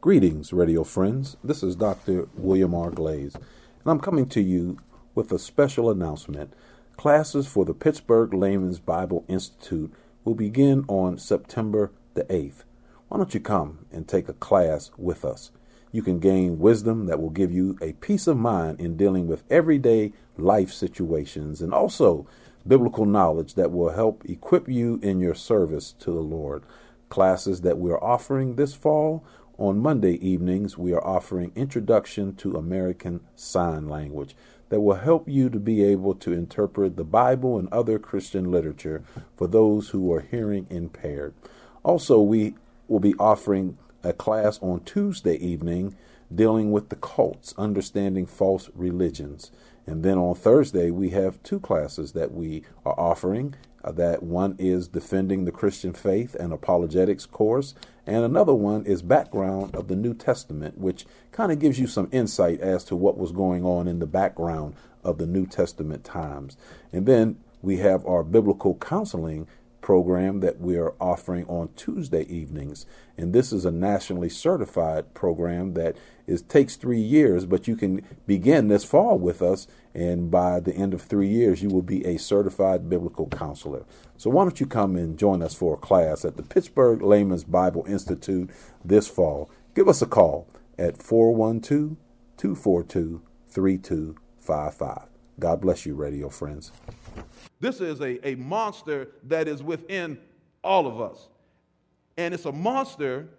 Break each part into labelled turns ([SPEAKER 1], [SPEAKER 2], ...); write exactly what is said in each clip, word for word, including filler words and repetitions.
[SPEAKER 1] Greetings, radio friends. This is Doctor William R. Glaze, and I'm coming to you with a special announcement. Classes for the Pittsburgh Layman's Bible Institute will begin on September the eighth. Why don't you come and take a class with us? You can gain wisdom that will give you a peace of mind in dealing with everyday life situations, and also biblical knowledge that will help equip you in your service to the Lord. Classes that we're offering this fall: on Monday evenings, we are offering Introduction to American Sign Language that will help you to be able to interpret the Bible and other Christian literature for those who are hearing impaired. Also, we will be offering a class on Tuesday evening dealing with the cults, understanding false religions. And then on Thursday, we have two classes that we are offering. Uh, that one is Defending the Christian Faith and Apologetics course, and another one is Background of the New Testament, which kind of gives you some insight as to what was going on in the background of the New Testament times. And then we have our biblical counseling program that we are offering on Tuesday evenings. And this is a nationally certified program that is takes three years, but you can begin this fall with us, and by the end of three years, you will be a certified biblical counselor. So why don't you come and join us for a class at the Pittsburgh Layman's Bible Institute this fall? Give us a call at four one two, two four two, three two five five. God bless you, radio friends.
[SPEAKER 2] This is a, a monster that is within all of us. And it's a monster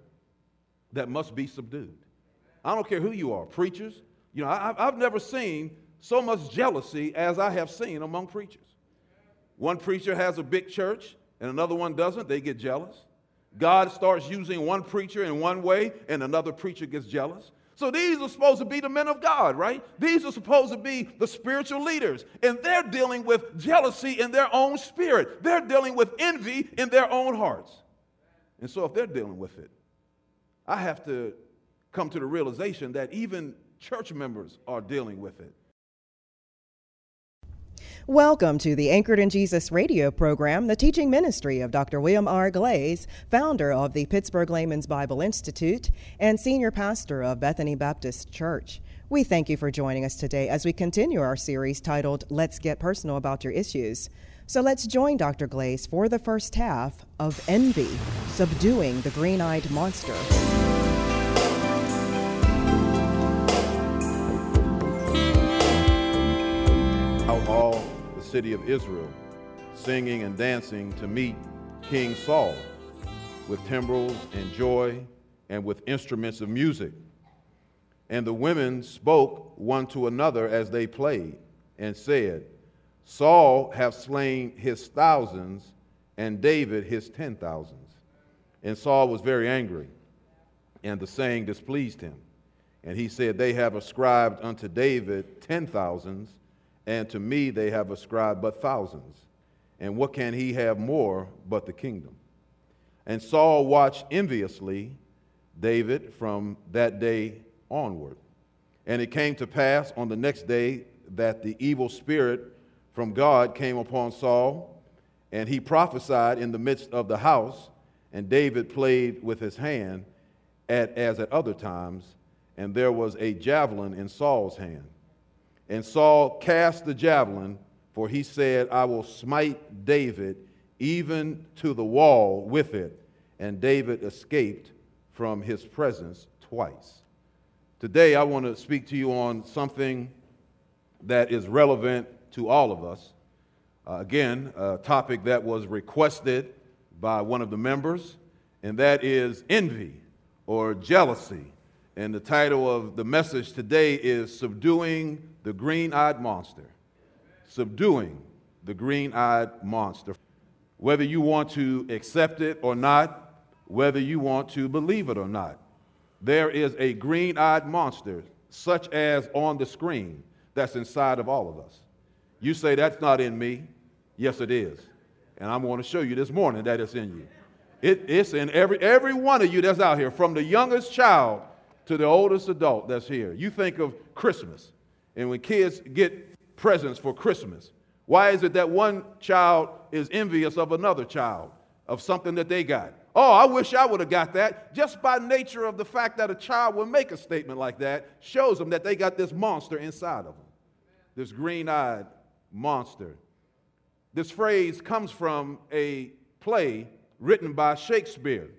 [SPEAKER 2] that must be subdued. I don't care who you are, preachers. You know, I, I've never seen so much jealousy as I have seen among preachers. One preacher has a big church and another one doesn't. They get jealous. God starts using one preacher in one way and another preacher gets jealous. So these are supposed to be the men of God, right? These are supposed to be the spiritual leaders. And they're dealing with jealousy in their own spirit. They're dealing with envy in their own hearts. And so if they're dealing with it, I have to come to the realization that even church members are dealing with it.
[SPEAKER 3] Welcome to the Anchored in Jesus radio program, the teaching ministry of Doctor William R. Glaze, founder of the Pittsburgh Layman's Bible Institute and senior pastor of Bethany Baptist Church. We thank you for joining us today as we continue our series titled, Let's Get Personal About Your Issues. So let's join Doctor Glaze for the first half of Envy, Subduing the Green-Eyed Monster.
[SPEAKER 2] How all the city of Israel singing and dancing to meet King Saul with timbrels and joy and with instruments of music. And the women spoke one to another as they played and said, Saul hath slain his thousands and David his ten thousands. And Saul was very angry, and the saying displeased him. And he said, They have ascribed unto David ten thousands, and to me they have ascribed but thousands. And what can he have more but the kingdom? And Saul watched enviously David from that day onward. And it came to pass on the next day that the evil spirit from God came upon Saul, and he prophesied in the midst of the house, and David played with his hand at, as at other times, and there was a javelin in Saul's hand. And Saul cast the javelin, for he said, I will smite David even to the wall with it. And David escaped from his presence twice. Today, I want to speak to you on something that is relevant to all of us. Uh, again, a topic that was requested by one of the members, and that is envy or jealousy. And the title of the message today is Subduing the Green-Eyed Monster. Subduing the Green-Eyed Monster. Whether you want to accept it or not, whether you want to believe it or not, there is a green-eyed monster, such as on the screen, that's inside of all of us. You say, that's not in me. Yes, it is. And I'm going to show you this morning that it's in you. It, it's in every, every one of you that's out here, from the youngest child to the oldest adult that's here. You think of Christmas, and when kids get presents for Christmas, why is it that one child is envious of another child, of something that they got? Oh, I wish I would have got that. Just by nature of the fact that a child will make a statement like that shows them that they got this monster inside of them, this green-eyed monster. This phrase comes from a play written by Shakespeare.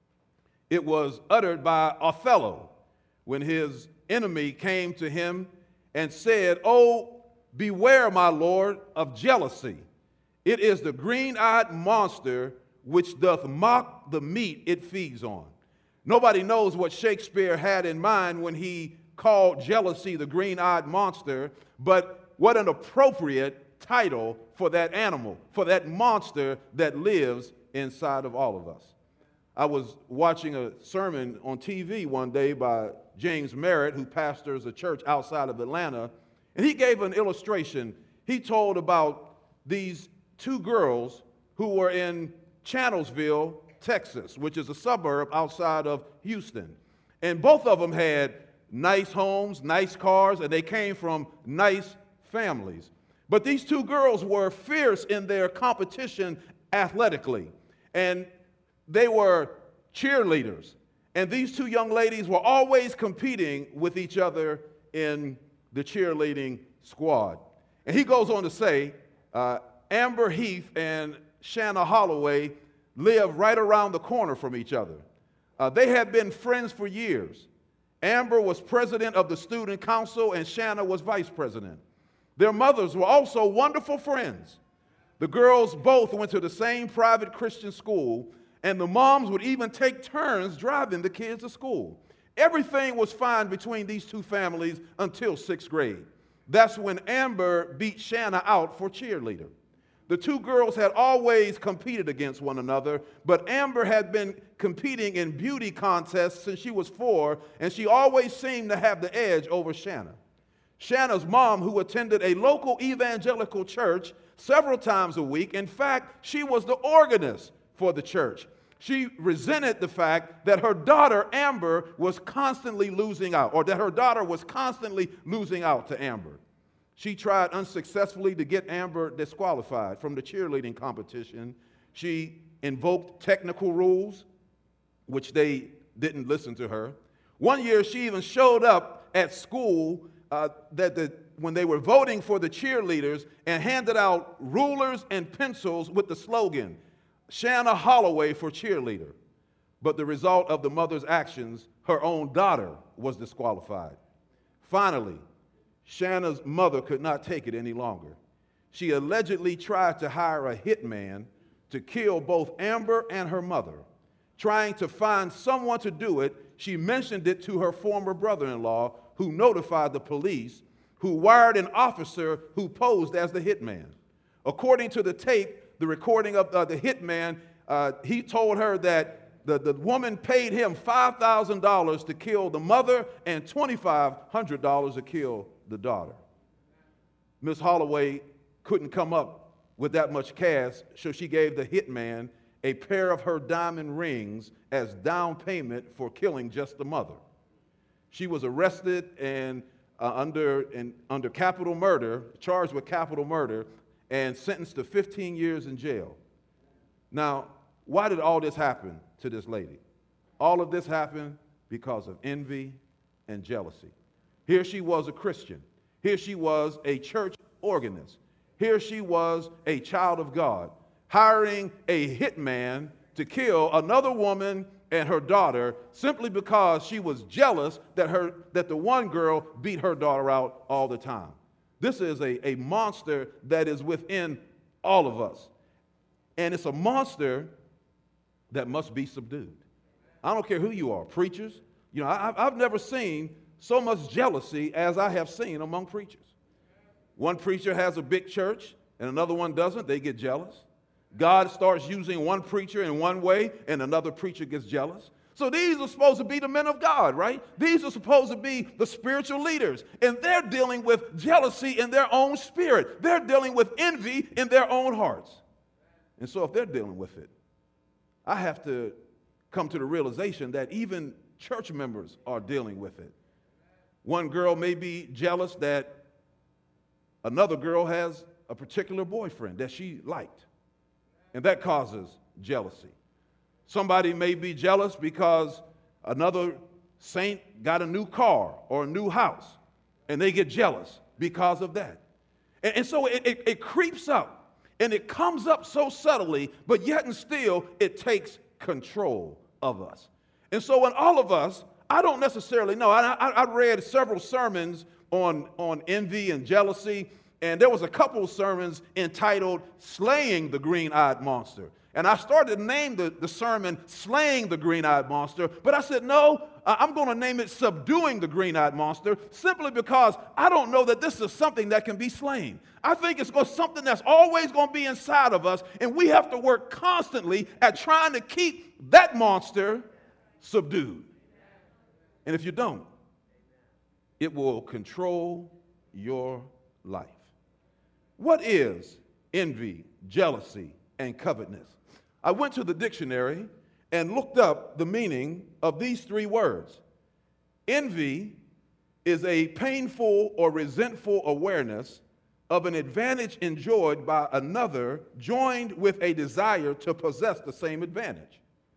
[SPEAKER 2] It was uttered by Othello when his enemy came to him and said, "Oh, beware, my lord, of jealousy. It is the green-eyed monster which doth mock the meat it feeds on." Nobody knows what Shakespeare had in mind when he called jealousy the green-eyed monster, but what an appropriate title for that animal, for that monster that lives inside of all of us. I was watching a sermon on T V one day by James Merritt, who pastors a church outside of Atlanta, and he gave an illustration. He told about these two girls who were in Channelsville, Texas, which is a suburb outside of Houston. And both of them had nice homes, nice cars, and they came from nice families. But these two girls were fierce in their competition athletically, and they were cheerleaders. And these two young ladies were always competing with each other in the cheerleading squad. And he goes on to say, uh, Amber Heath and Shanna Holloway live right around the corner from each other. Uh, they had been friends for years. Amber was president of the student council, and Shanna was vice president. Their mothers were also wonderful friends. The girls both went to the same private Christian school, and the moms would even take turns driving the kids to school. Everything was fine between these two families until sixth grade. That's when Amber beat Shanna out for cheerleader. The two girls had always competed against one another, but Amber had been competing in beauty contests since she was four, and she always seemed to have the edge over Shanna. Shanna's mom, who attended a local evangelical church several times a week, in fact, she was the organist for the church. She resented the fact that her daughter, Amber, was constantly losing out, or that her daughter was constantly losing out to Amber. She tried unsuccessfully to get Amber disqualified from the cheerleading competition. She invoked technical rules, which they didn't listen to her. One year, she even showed up at school uh, that the, when they were voting for the cheerleaders and handed out rulers and pencils with the slogan, Shanna Holloway for cheerleader. But the result of the mother's actions, her own daughter was disqualified. Finally, Shanna's mother could not take it any longer. She allegedly tried to hire a hitman to kill both Amber and her mother. Trying to find someone to do it, she mentioned it to her former brother-in-law, who notified the police, who wired an officer who posed as the hitman. According to the tape, the recording of uh, the hitman, uh, he told her that the, the woman paid him five thousand dollars to kill the mother and twenty-five hundred dollars to kill the daughter. Miss Holloway couldn't come up with that much cash, so she gave the hitman a pair of her diamond rings as down payment for killing just the mother. She was arrested and uh, under, in, under capital murder, charged with capital murder, and sentenced to fifteen years in jail. Now, why did all this happen to this lady? All of this happened because of envy and jealousy. Here she was a Christian. Here she was a church organist. Here she was a child of God, hiring a hitman to kill another woman and her daughter simply because she was jealous that, her, that the one girl beat her daughter out all the time. This is a, a monster that is within all of us. And it's a monster that must be subdued. I don't care who you are, preachers. You know, I, I've never seen so much jealousy as I have seen among preachers. One preacher has a big church and another one doesn't. They get jealous. God starts using one preacher in one way and another preacher gets jealous. So these are supposed to be the men of God, right? These are supposed to be the spiritual leaders. And they're dealing with jealousy in their own spirit. They're dealing with envy in their own hearts. And so if they're dealing with it, I have to come to the realization that even church members are dealing with it. One girl may be jealous that another girl has a particular boyfriend that she liked, and that causes jealousy. Somebody may be jealous because another saint got a new car or a new house, and they get jealous because of that. And, and so it, it, it creeps up, and it comes up so subtly, but yet and still it takes control of us. And so in all of us, I don't necessarily know. I, I, I read several sermons on, on envy and jealousy, and there was a couple of sermons entitled Slaying the Green-Eyed Monster. And I started to name the, the sermon Slaying the Green-Eyed Monster, but I said, no, I'm going to name it Subduing the Green-Eyed Monster, simply because I don't know that this is something that can be slain. I think it's something that's always going to be inside of us, and we have to work constantly at trying to keep that monster subdued. And if you don't, it will control your life. What is envy, jealousy, and covetousness? I went to the dictionary and looked up the meaning of these three words. Envy is a painful or resentful awareness of an advantage enjoyed by another, joined with a desire to possess the same advantage.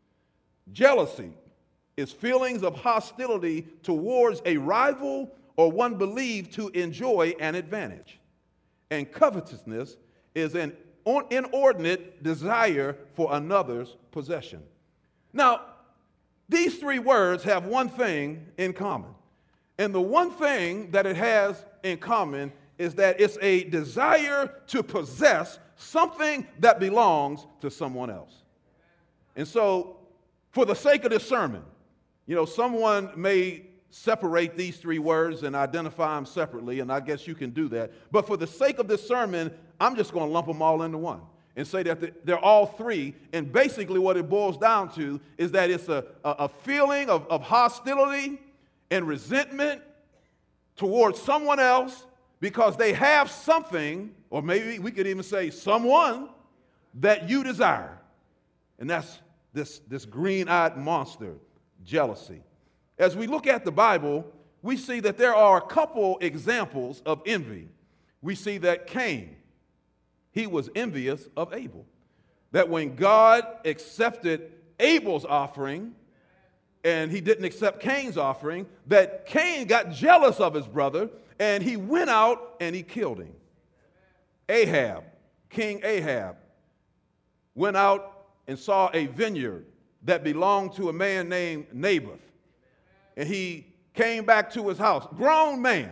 [SPEAKER 2] Jealousy is feelings of hostility towards a rival or one believed to enjoy an advantage. And covetousness is an inordinate desire for another's possession. Now, these three words have one thing in common. And the one thing that it has in common is that it's a desire to possess something that belongs to someone else. And so, for the sake of this sermon, you know, someone may separate these three words and identify them separately, and I guess you can do that. But for the sake of this sermon, I'm just going to lump them all into one and say that they're all three. And basically what it boils down to is that it's a, a feeling of, of hostility and resentment towards someone else because they have something, or maybe we could even say someone, that you desire. And that's this, this green-eyed monster, jealousy. As we look at the Bible, we see that there are a couple examples of envy. We see that Cain, he was envious of Abel. That when God accepted Abel's offering and he didn't accept Cain's offering, that Cain got jealous of his brother and he went out and he killed him. Ahab, King Ahab, went out and saw a vineyard that belonged to a man named Naboth. And he came back to his house. Grown man.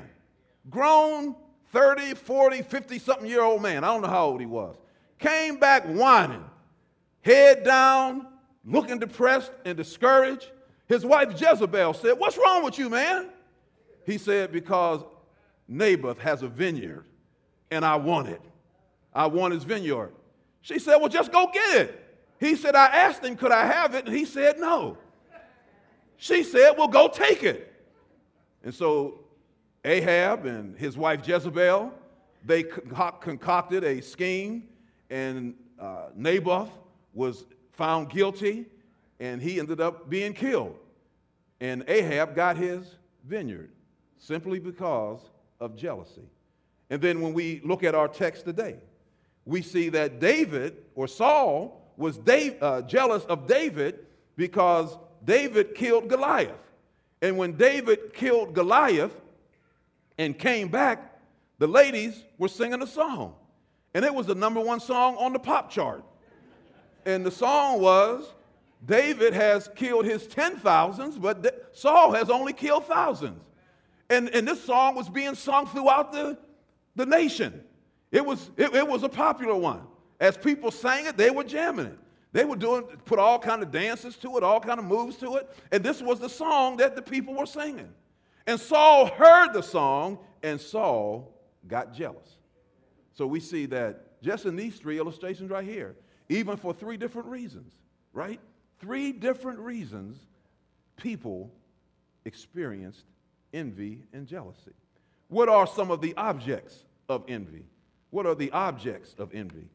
[SPEAKER 2] Grown thirty, forty, fifty-something year old man. I don't know how old he was. Came back whining. Head down, looking depressed and discouraged. His wife Jezebel said, "What's wrong with you, man?" He said, "Because Naboth has a vineyard and I want it. I want his vineyard." She said, "Well, just go get it." He said, "I asked him, could I have it?" And he said, "No." She said, "Well, go take it." And so Ahab and his wife Jezebel, they concocted a scheme, and uh, Naboth was found guilty, and he ended up being killed. And Ahab got his vineyard simply because of jealousy. And then when we look at our text today, we see that David, or Saul, was Dave, uh, jealous of David because David killed Goliath. And when David killed Goliath and came back, the ladies were singing a song. And it was the number one song on the pop chart. And the song was, David has killed his ten thousands, but Saul has only killed thousands. And, and this song was being sung throughout the, the nation. It was, it, it was a popular one. As people sang it, they were jamming it. They were doing, put all kind of dances to it, all kind of moves to it. And this was the song that the people were singing. And Saul heard the song, and Saul got jealous. So we see that just in these three illustrations right here, even for three different reasons, right? Three different reasons people experienced envy and jealousy. What are some of the objects of envy? What are the objects of envy?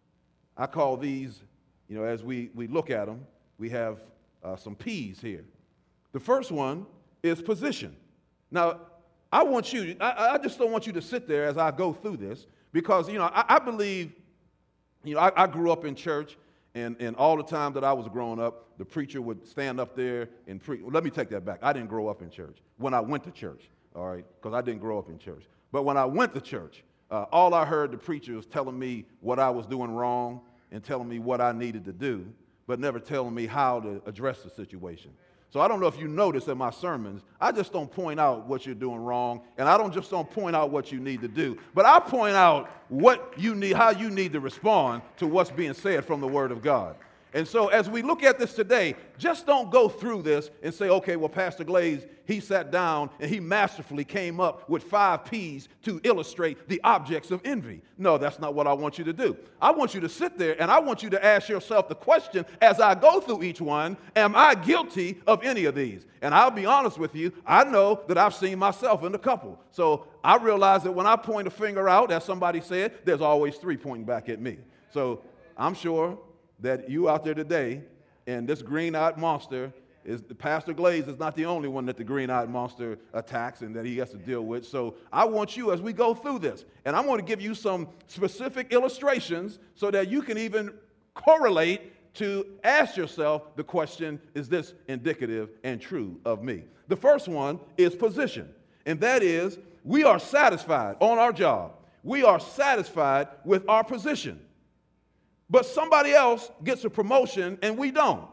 [SPEAKER 2] I call these, you know, as we, we look at them, we have uh, some P's here. The first one is position. Now, I want you, I, I just don't want you to sit there as I go through this, because, you know, I, I believe, you know, I, I grew up in church, And, and all the time that I was growing up, the preacher would stand up there and preach. Well, let me take that back. I didn't grow up in church. When I went to church, all right, because I didn't grow up in church. But when I went to church, uh, all I heard the preacher was telling me what I was doing wrong and telling me what I needed to do, but never telling me how to address the situation. So I don't know if you notice in my sermons, I just don't point out what you're doing wrong, and I don't just don't point out what you need to do, but I point out what you need, how you need to respond to what's being said from the Word of God. And so as we look at this today, just don't go through this and say, okay, well, Pastor Glaze, he sat down and he masterfully came up with five P's to illustrate the objects of envy. No, that's not what I want you to do. I want you to sit there and I want you to ask yourself the question as I go through each one, am I guilty of any of these? And I'll be honest with you, I know that I've seen myself in a couple. So I realize that when I point a finger out, as somebody said, there's always three pointing back at me. So I'm sure that you out there today, and this green-eyed monster, is Pastor Glaze is not the only one that the green-eyed monster attacks and that he has to deal with. So I want you, as we go through this, and I'm going to give you some specific illustrations so that you can even correlate to ask yourself the question, is this indicative and true of me? The first one is position, and that is we are satisfied on our job. We are satisfied with our position. But somebody else gets a promotion and we don't.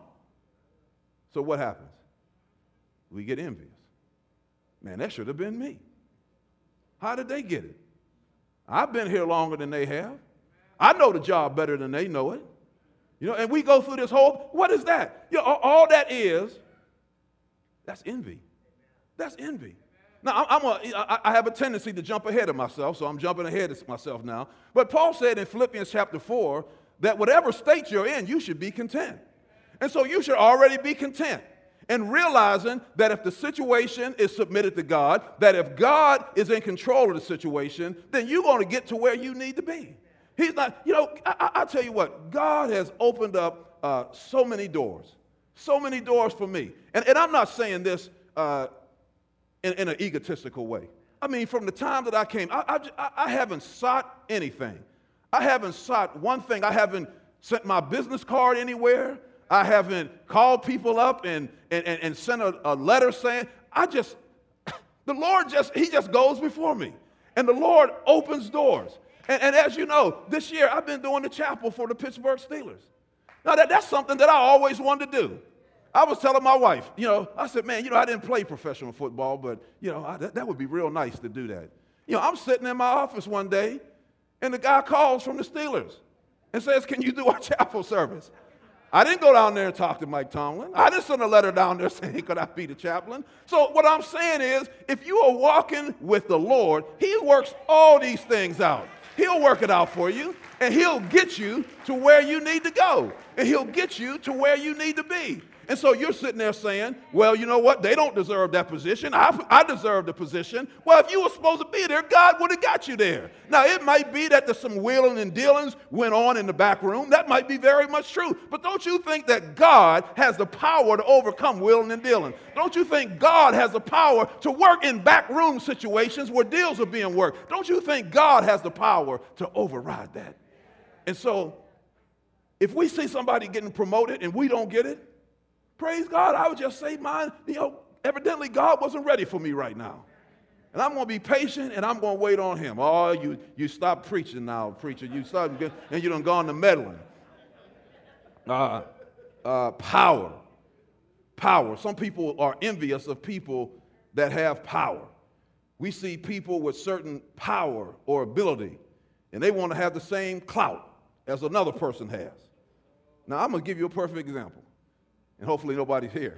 [SPEAKER 2] So what happens? We get envious. Man, that should have been me. How did they get it? I've been here longer than they have. I know the job better than they know it. You know, and we go through this whole, what is that? You know, all that is, that's envy. That's envy. Now, I'm a, I have a tendency to jump ahead of myself, so I'm jumping ahead of myself now. But Paul said in Philippians chapter four, that whatever state you're in, you should be content. And so you should already be content. And realizing that if the situation is submitted to God, that if God is in control of the situation, then you're going to get to where you need to be. He's not, you know, I, I tell you what, God has opened up uh, so many doors, so many doors for me. And, and I'm not saying this uh, in, in an egotistical way. I mean, from the time that I came, I, I, I haven't sought anything. I haven't sought one thing. I haven't sent my business card anywhere. I haven't called people up and, and, and, and sent a, a letter saying, I just, the Lord just, he just goes before me. And the Lord opens doors. And, and as you know, this year I've been doing the chapel for the Pittsburgh Steelers. Now that, that's something that I always wanted to do. I was telling my wife, you know, I said, man, you know, I didn't play professional football, but, you know, I, that, that would be real nice to do that. You know, I'm sitting in my office one day, and the guy calls from the Steelers and says, can you do our chapel service? I didn't go down there and talk to Mike Tomlin. I didn't send a letter down there saying, could I be the chaplain? So what I'm saying is, if you are walking with the Lord, he works all these things out. He'll work it out for you, and he'll get you to where you need to go, and he'll get you to where you need to be. And so you're sitting there saying, well, you know what? They don't deserve that position. I, I deserve the position. Well, if you were supposed to be there, God would have got you there. Now, it might be that there's some wheeling and dealings went on in the back room. That might be very much true. But don't you think that God has the power to overcome wheeling and dealing? Don't you think God has the power to work in back room situations where deals are being worked? Don't you think God has the power to override that? And so if we see somebody getting promoted and we don't get it, praise God, I would just say mine, you know, evidently God wasn't ready for me right now. And I'm going to be patient and I'm going to wait on him. Oh, you, you stop preaching now, preacher. You stop and you done gone to meddling. Uh, uh, power. Power. Some people are envious of people that have power. We see people with certain power or ability, and they want to have the same clout as another person has. Now, I'm going to give you a perfect example. And hopefully nobody's here.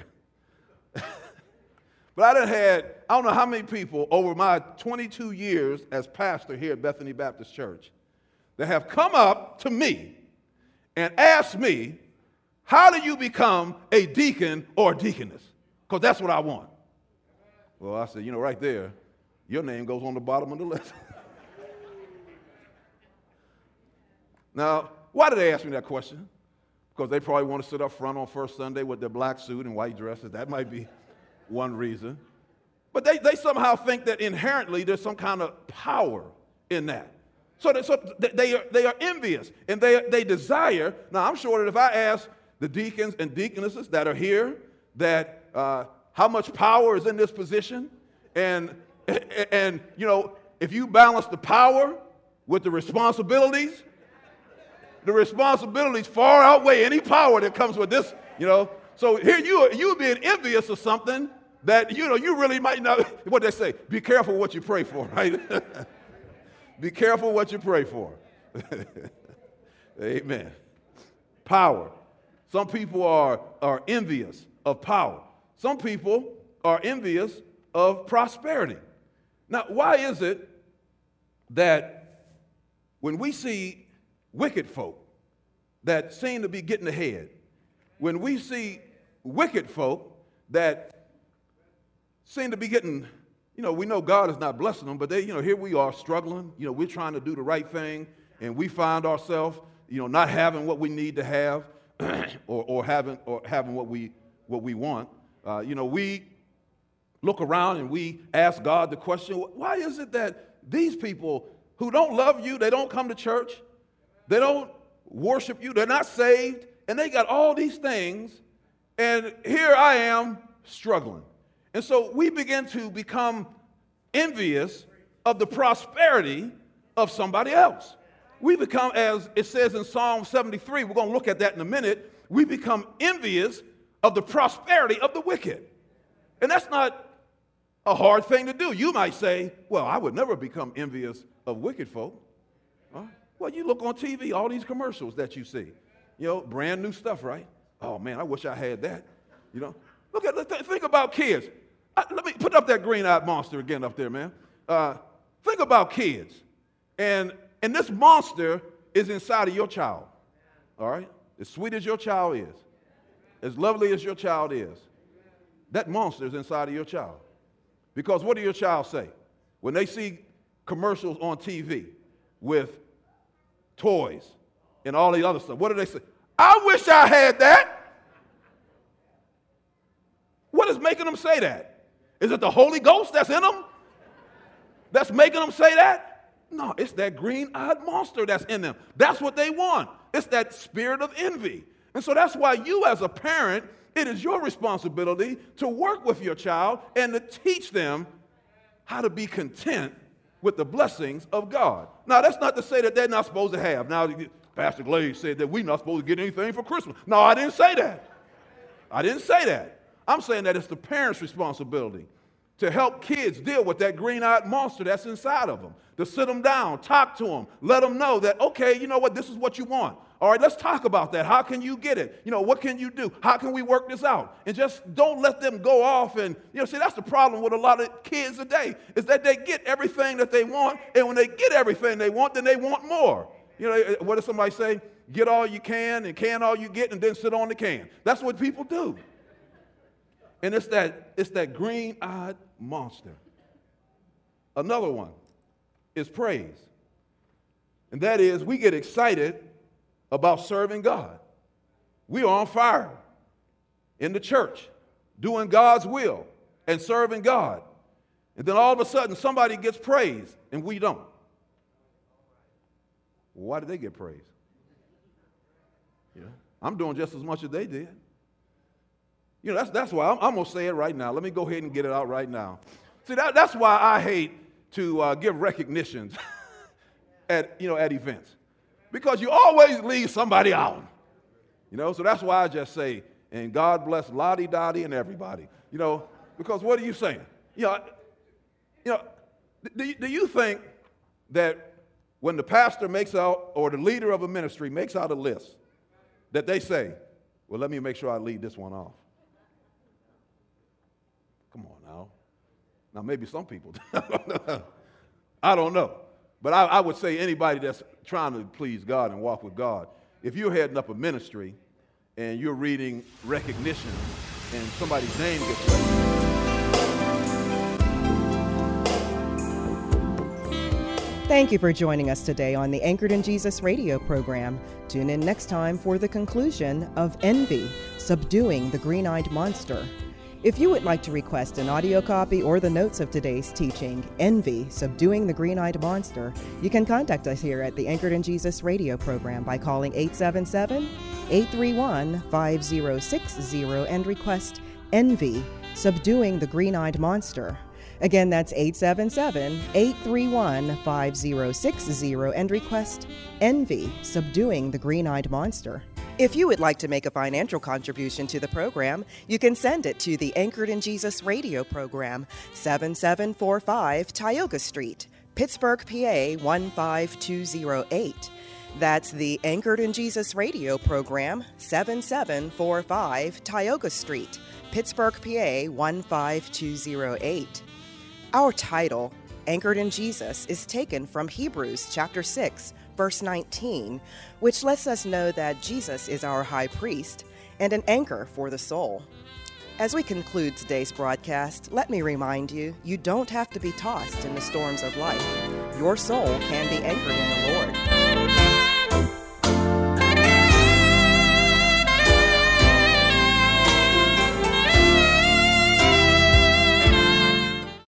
[SPEAKER 2] But I done had, I don't know how many people over my twenty-two years as pastor here at Bethany Baptist Church that have come up to me and asked me, how do you become a deacon or a deaconess? Because that's what I want. Well, I said, you know, right there, your name goes on the bottom of the list. Now, why did they ask me that question? Because they probably want to sit up front on First Sunday with their black suit and white dresses. That might be one reason. But they, they somehow think that inherently there's some kind of power in that. So, they, so they, are, they are envious, and they, they desire. Now, I'm sure that if I ask the deacons and deaconesses that are here that uh, how much power is in this position, and, and, you know, if you balance the power with the responsibilities, the responsibilities far outweigh any power that comes with this, you know. So here you are, you being envious of something that, you know, you really might not, what they say, be careful what you pray for, right? Be careful what you pray for. Amen. Power. Some people are, are envious of power. Some people are envious of prosperity. Now, why is it that when we see wicked folk that seem to be getting ahead, when we see wicked folk that seem to be getting, you know, we know God is not blessing them, but they, you know, here we are struggling. You know, we're trying to do the right thing, and we find ourselves, you know, not having what we need to have, or, or having or having what we what we want. Uh, you know, we look around and we ask God the question: why is it that these people who don't love you, they don't come to church, they don't worship you, they're not saved, and they got all these things, and here I am struggling? And so we begin to become envious of the prosperity of somebody else. We become, as it says in Psalm seventy-three, we're going to look at that in a minute, we become envious of the prosperity of the wicked. And that's not a hard thing to do. You might say, well, I would never become envious of wicked folk. Huh? Well, you look on T V, all these commercials that you see, you know, brand new stuff, right? Oh, man, I wish I had that, you know. Look at, th- think about kids. Uh, let me put up that green-eyed monster again up there, man. Uh, think about kids. And, and this monster is inside of your child, all right? As sweet as your child is, as lovely as your child is, that monster is inside of your child. Because what do your child say? When they see commercials on T V with toys and all the other stuff, what do they say? I wish I had that. What is making them say that? Is it the Holy Ghost that's in them that's making them say that? No, it's that green-eyed monster that's in them. That's what they want. It's that spirit of envy. And so that's why you as a parent, it is your responsibility to work with your child and to teach them how to be content with the blessings of God. Now, that's not to say that they're not supposed to have. Now, Pastor Glaze said that we're not supposed to get anything for Christmas. No, I didn't say that. I didn't say that. I'm saying that it's the parents' responsibility to help kids deal with that green-eyed monster that's inside of them, to sit them down, talk to them, let them know that, okay, you know what, this is what you want. All right, let's talk about that. How can you get it? You know, what can you do? How can we work this out? And just don't let them go off and, you know, see, that's the problem with a lot of kids today, is that they get everything that they want, and when they get everything they want, then they want more. You know, what does somebody say? Get all you can and can all you get and then sit on the can. That's what people do. And it's that, it's that green-eyed monster. Another one is praise. And that is, we get excited about serving God. We are on fire in the church, doing God's will and serving God. And then all of a sudden, somebody gets praise and we don't. Why did they get praise? Yeah, I'm doing just as much as they did. You know, that's, that's why I'm, I'm going to say it right now. Let me go ahead and get it out right now. See, that, that's why I hate to uh, give recognitions at, you know, at events. Because you always leave somebody out. You know, so that's why I just say, and God bless Lottie Dottie and everybody. You know, because what are you saying? You know, you know do, do you think that when the pastor makes out, or the leader of a ministry makes out a list, that they say, well, let me make sure I leave this one off? Come on now. Now, maybe some people. I don't know. But I, I would say anybody that's trying to please God and walk with God, if you're heading up a ministry and you're reading recognition and somebody's name gets recognized.
[SPEAKER 3] Thank you for joining us today on the Anchored in Jesus radio program. Tune in next time for the conclusion of Envy, Subduing the Green-Eyed Monster. If you would like to request an audio copy or the notes of today's teaching, Envy, Subduing the Green-Eyed Monster, you can contact us here at the Anchored in Jesus radio program by calling eight seven seven, eight three one, five zero six zero and request Envy, Subduing the Green-Eyed Monster. Again, that's eight seven seven, eight three one, five zero six zero and request Envy, Subduing the Green-Eyed Monster. If you would like to make a financial contribution to the program, you can send it to the Anchored in Jesus radio program, seven seven four five Tioga Street, Pittsburgh, P A one five two zero eight. That's the Anchored in Jesus radio program, seven seven four five Tioga Street, Pittsburgh, P A one five two zero eight. Our title, Anchored in Jesus, is taken from Hebrews chapter six, verse nineteen, which lets us know that Jesus is our high priest and an anchor for the soul. As we conclude today's broadcast, let me remind you, you don't have to be tossed in the storms of life. Your soul can be anchored in the Lord.